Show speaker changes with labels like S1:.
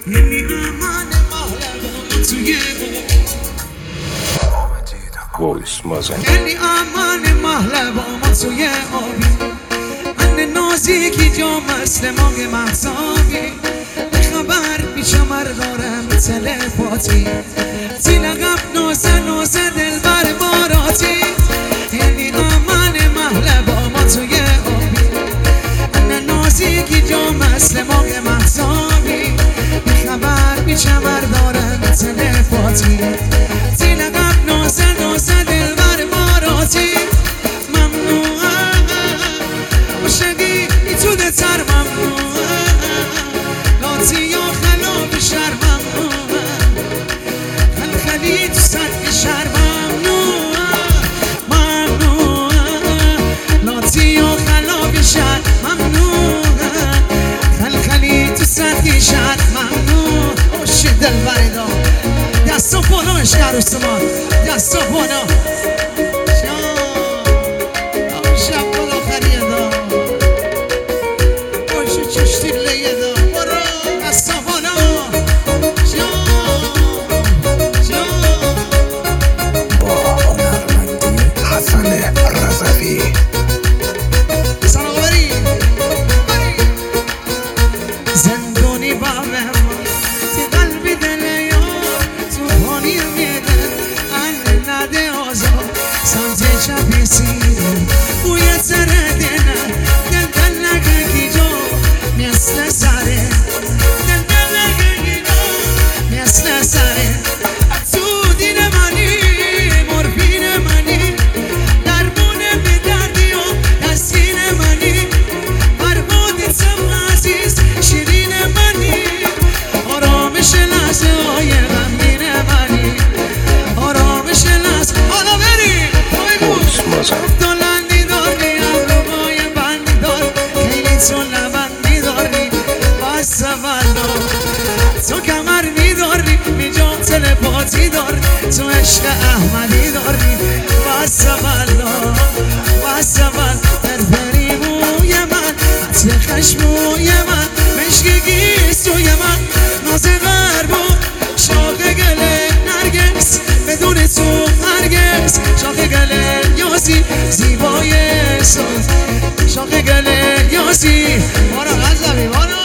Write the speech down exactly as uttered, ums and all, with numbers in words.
S1: یعنی امان مهلبان توی
S2: وایس مازن
S1: یعنی امان مهلبان توی آبی من نازیکی جا مثل مانگ محصابی خبر بیشمر دارم تلفاتی تی لقب نازه نازه دل بر باراتی یعنی امان مهلبان توی آبی من نازیکی جا مثل مانگ محصابی خبر بیشمر دارم تلفاتی تی لقب نازه نازه دل بر باراتی ممنوعه باشگی تو دتر ممنوعه لاتی یا خلاب شر ممنوعه خلخلی تو سطح شر ممنوعه ممنوعه لاتی یا خلاب شر ممنوعه خلخلی تو سطح شر ممنوعه اوشی دل بریدا دستا پانا اشکر استمان دستا پانا زندونی با مهمان تی قلبی دل یار تو پانی میده ان نده آزار سمت چپی سیره بوی سره دینه دل دل نگه جا مثل سره دل دل نگه جا مثل سره تو دین منی مربین منی درمونه به دردی و تسکین منی بربادی سم عزیز شیرین منی آرامش لحظه های غمگین منی آرامش لحظه حالا بریم
S2: وایس مازن
S1: دلندی داری ابروهای بندی دار خیلی تو لبندی داری بس والا تو کمر میداری میجام تلپاتی داری تو عشق احمدی داری بس والا بس والا پرپری موی من حتی خشموی من مشکگی سوی من ناز غربو شاق گله نرگس بدون تو هرگز شاق گله یاسی زیبای ساز شاق گله یاسی بارا غزبی بارا